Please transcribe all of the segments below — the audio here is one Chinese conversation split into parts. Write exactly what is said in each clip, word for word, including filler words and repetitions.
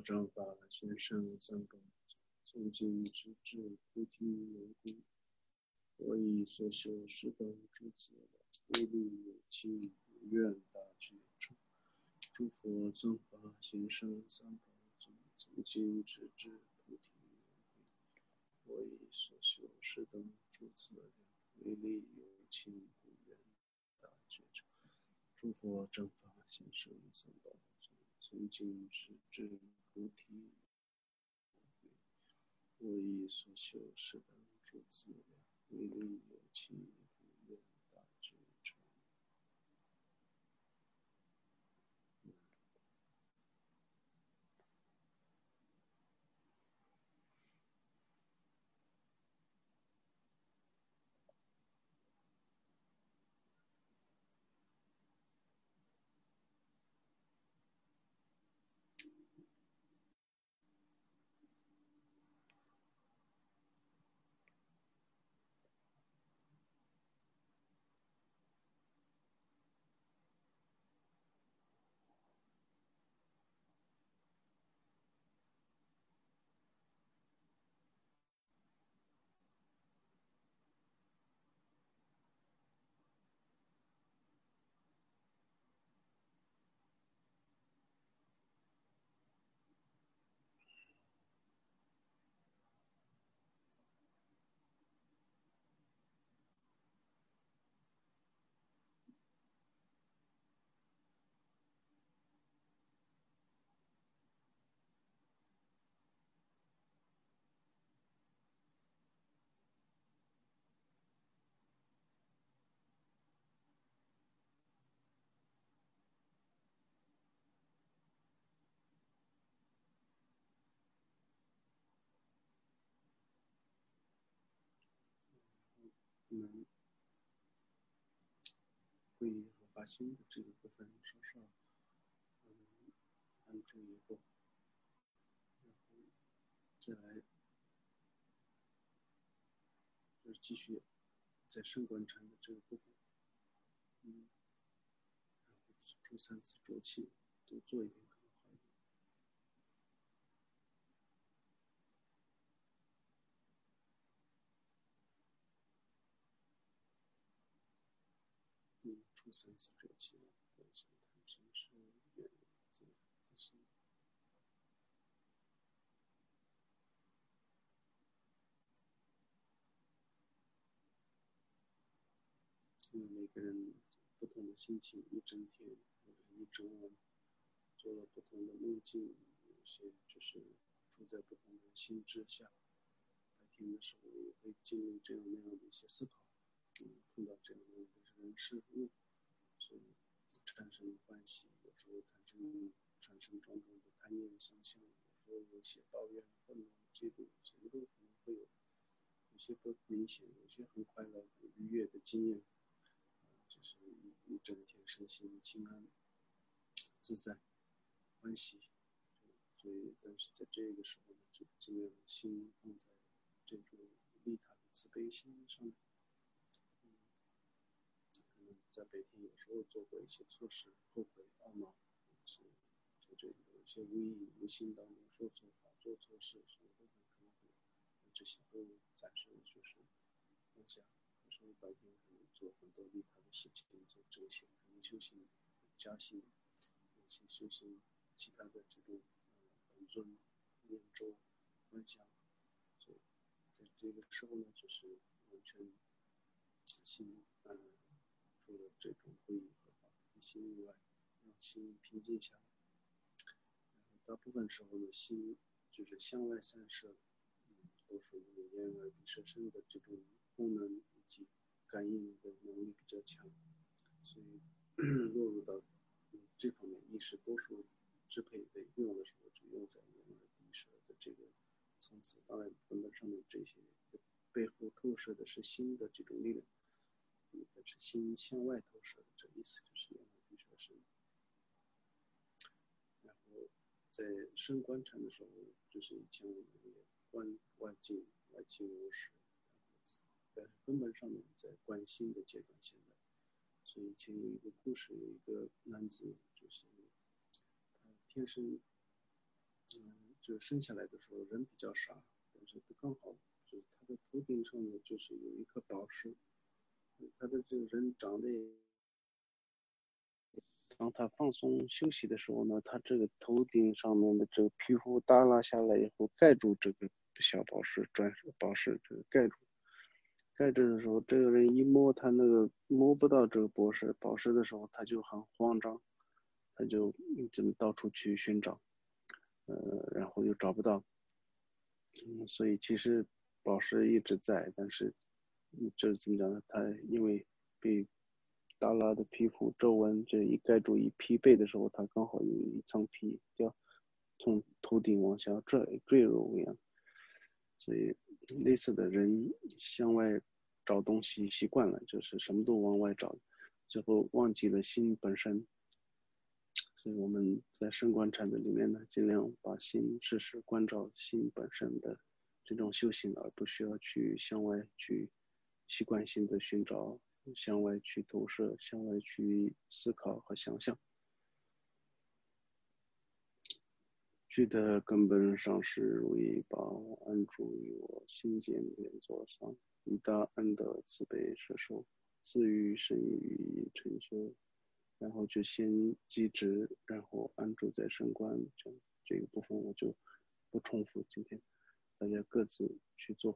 正法先生三宝，从今之至菩提圆光，我以所修十等诸子无虑有情无愿大觉处，诸佛正法先生三宝，从今之至菩提圆光，我以所修十等诸子无虑有情无愿大觉处，诸佛正法先生三宝，从今之至菩提，我以所修十等诸子为利有情无愿大觉处。嗯，会议和发心的这个部分稍稍嗯按住以后，然后再来就是继续在圣观禅的这个部分，嗯，然后出三次浊气都做一遍可能好一点。嗯，出三次浊气，观想贪嗔痴怨憎自心。因为每个人不同的心情，一整天或者一整晚做了不同的梦境，有些就是处在不同的心智下，白天的时候也会经历这样那样的一些思考，嗯，碰到这样那样的人事物，所以产生欢喜，有时候产生产生种种的贪念想象，有时候有些抱怨、愤怒、嫉妒，什么都可能会有，有些不明显，有些很快乐、很愉悦的经验。就是一整天身心心安自在欢喜，所以但是在这个时候呢，就尽量心放在这种利他的慈悲心上面。嗯，可能在白天有时候做过一些错事，后悔懊恼，是这种有一些无意无心当中说错话、做错事，什么都很可能会，这些都暂时就是放下。有时候白天可能做很多利他的事情，做这些可能修行加行，有些修行其他的这种呃本尊、念咒、观想，所以在这个时候呢，就是完全心呃除了这种会议和法提心以外，让心平静下来。然后大部分时候呢，心就是向外散射，嗯，都属于眼耳鼻舌身的这种功能以及感应的能力比较强，所以落入到、嗯、这方面意识多数支配被用的时候，就用在眼耳鼻舌的这个层次。当然，根本上面这些背后透射的是心的这种力量，嗯，但是心向外透射的，这意思就是眼耳鼻舌身。然后在深观禅的时候，就是以前我们也观外境，外境无实，但是根本上面在观心的阶段。现在，所以以前有一个故事，有一个男子，就是他天生，嗯， 就生下来的时候人比较傻，但是刚好就是他的头顶上面就是有一颗宝石，他的这个人长得也，当他放松休息的时候呢，他这个头顶上面的这个皮肤耷拉下来以后，盖住这个小宝石、钻石、宝石，这个盖住。盖着的时候，这个人一摸他那个摸不到这个宝石宝石的时候，他就很慌张，他就这么到处去寻找，呃，然后又找不到，嗯，所以其实宝石一直在，但是这怎么讲呢？他因为被耷拉的皮肤皱纹这一盖住一疲惫的时候，他刚好有一层皮掉，从头顶往下坠坠入一样。所以类似的人向外找东西习惯了，就是什么都往外找，最后忘记了心本身。所以我们在深观禅的里面呢，尽量把心时时关照心本身的这种修行，而不需要去向外去习惯性的寻找，向外去投射，向外去思考和想象。具的根本上是为把我安住于我心间莲座上，以大恩德慈悲摄受，自于身语成就，然后就先积值，然后安住在升观，这样这个部分我就不重复，今天大家各自去做。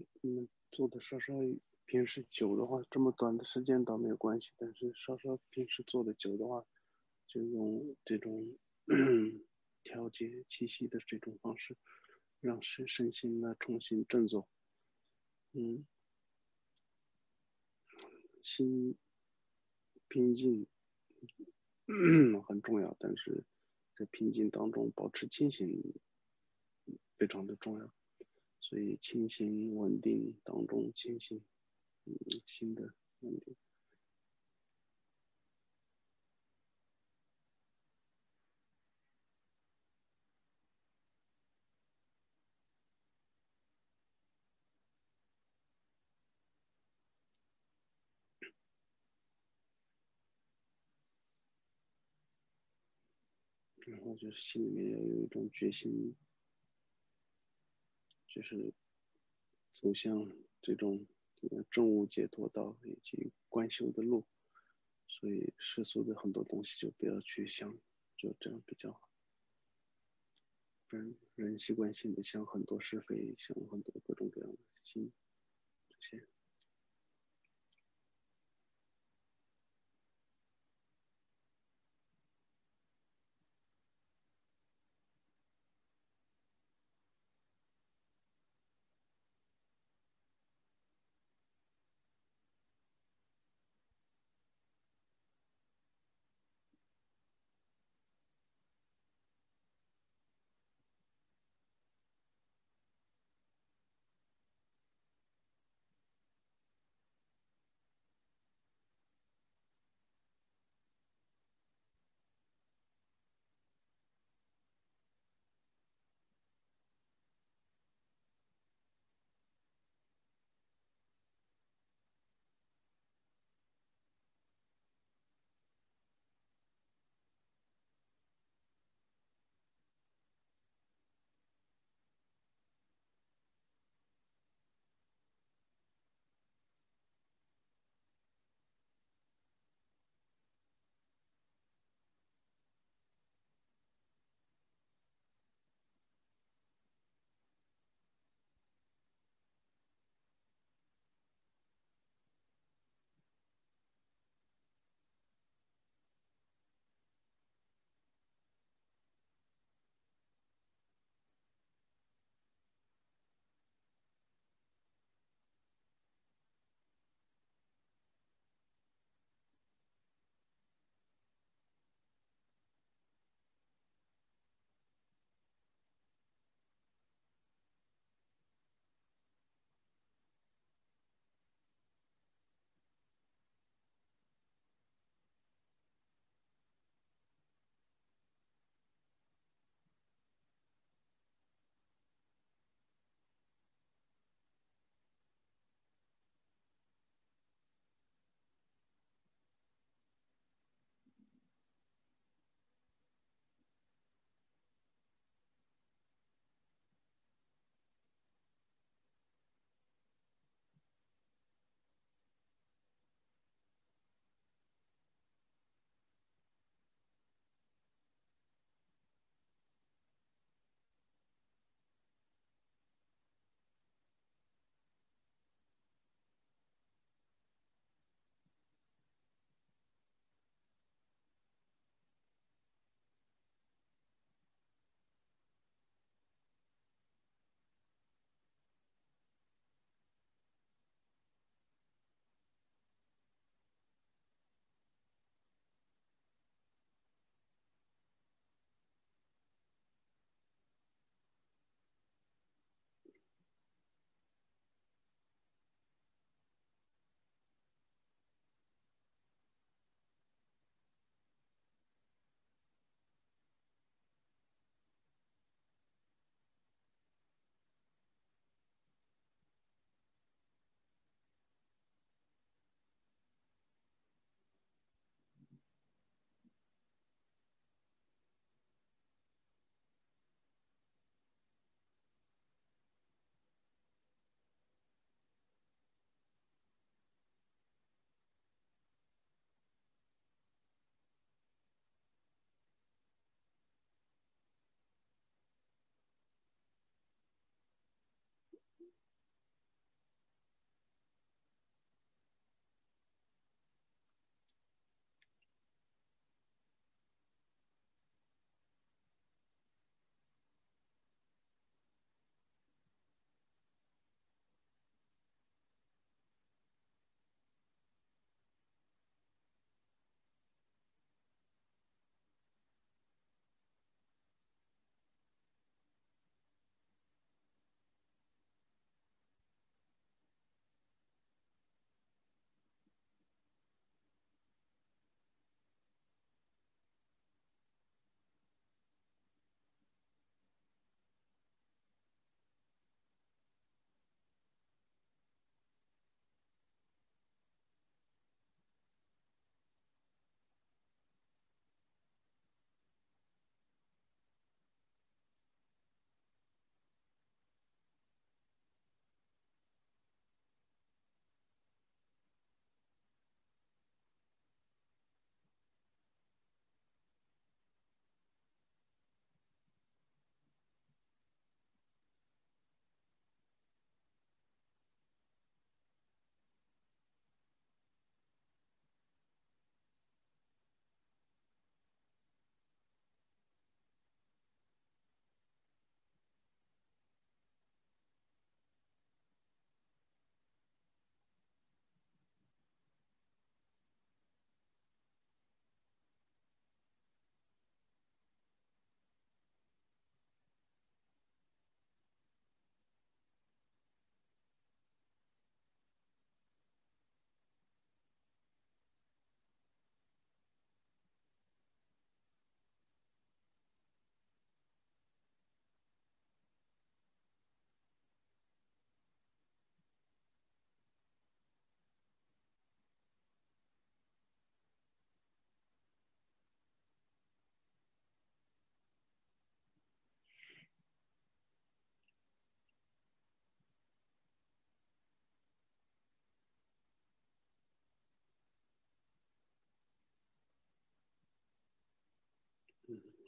嗯，做的稍稍平时久的话，这么短的时间倒没有关系，但是稍稍平时做的久的话，就用这种调节气息的这种方式，让身身心呢重新振作。嗯，心平静很重要，但是在平静当中保持清醒非常的重要。所以清醒稳定当中清醒，嗯，心的稳定。然后就是心里面要有一种决心，就是走向这种正悟解脱道以及观修的路。所以世俗的很多东西就不要去想，就这样比较好。不然人习惯性的想很多是非，想很多各种各样的心这些。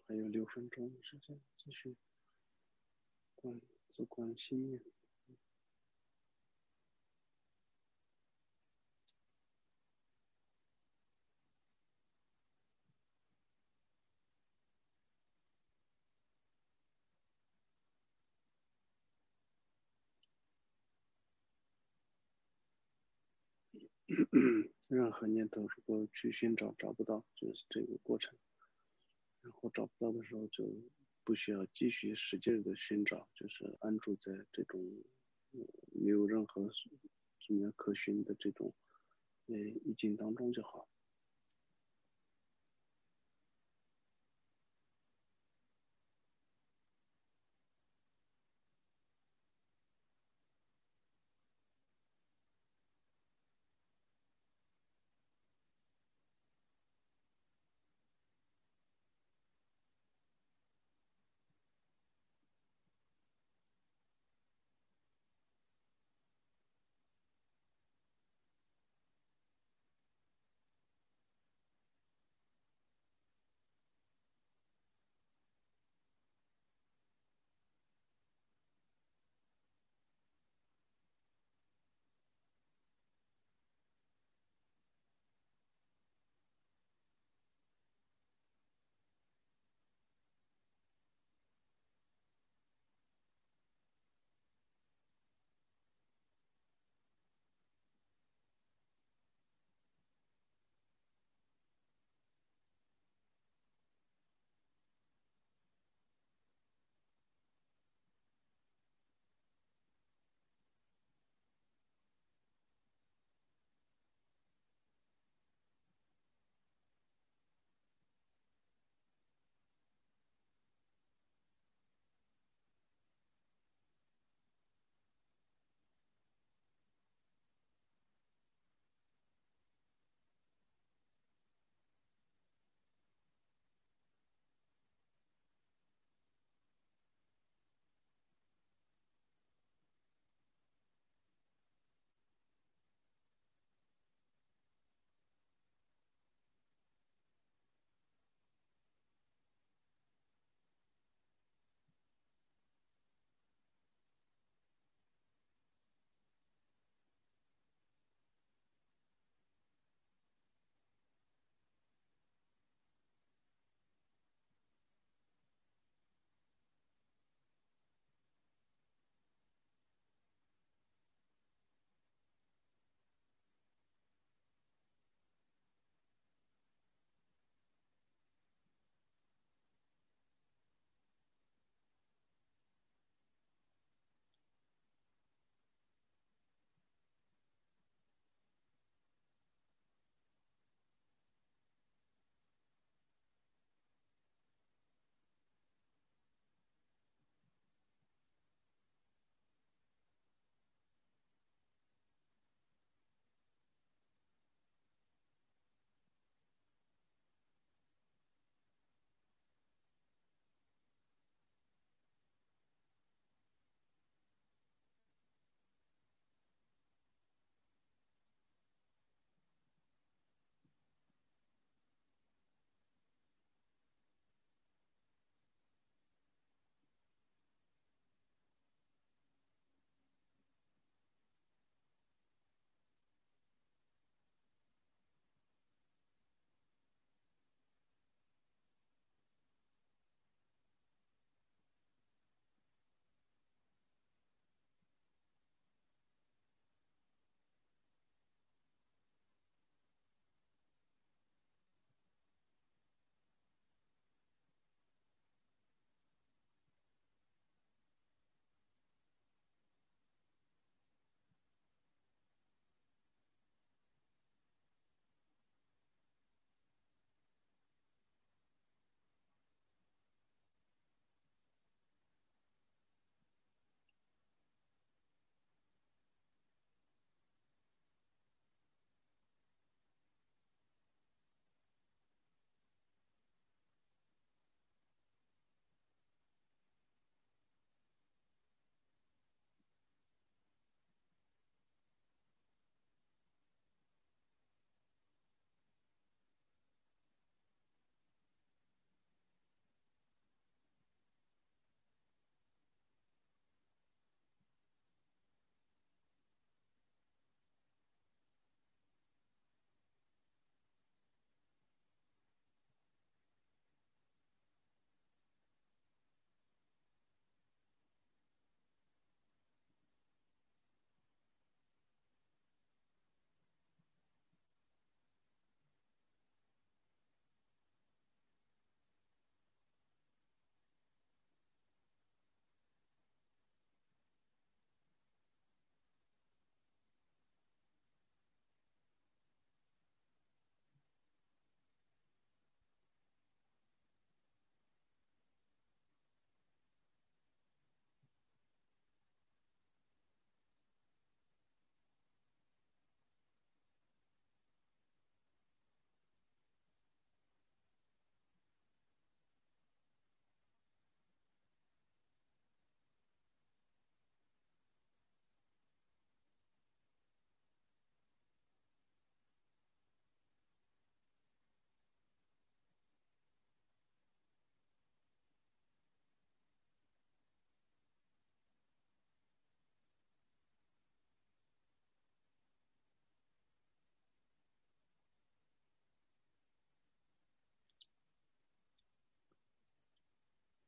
还有六分钟时间，继续观自观心念。任何念头如果去寻找找不到，就是这个过程。然后找不到的时候，就不需要继续使劲的寻找，就是安住在这种没有任何什么可寻的这种呃意境当中就好。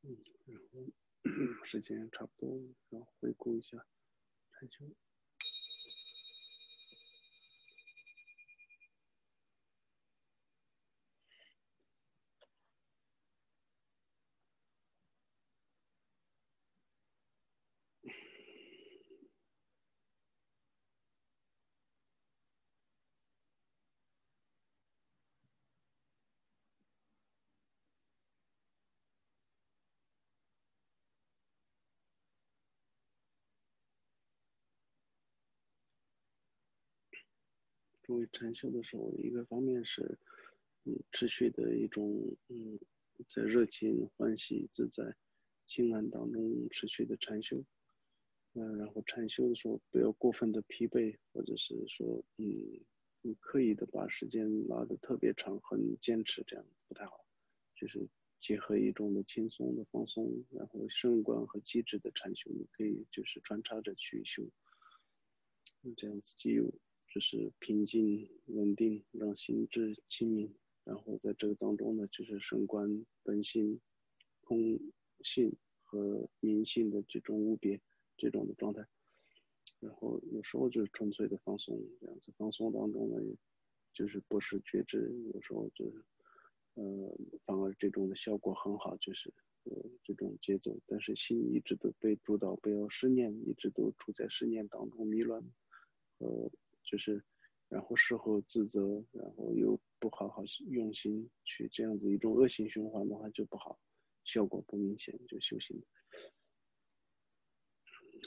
嗯，然后时间差不多，然后回顾一下禅修。作为禅修的时候，一个方面是，嗯，持续的一种，嗯，在热情、欢喜、自在、心安当中持续的禅修。嗯、呃，然后禅修的时候不要过分的疲惫，或者是说，嗯，你刻意的把时间拉得特别长，很坚持，这样不太好。就是结合一种的轻松的放松，然后升观和机智的禅修，你可以就是穿插着去修。这样子既有就是平静稳定，让心智清明，然后在这个当中呢，就是升观本性、空性和明性的这种无别这种的状态。然后有时候就是纯粹的放松，这样子放松当中呢，就是不是觉知，有时候就是呃，反而这种的效果很好，就是呃这种节奏，但是心一直都被主导，不要失念，一直都处在失念当中迷乱，呃，就是然后事后自责，然后又不好好用心去这样子一种恶性循环的话就不好，效果不明显，就修行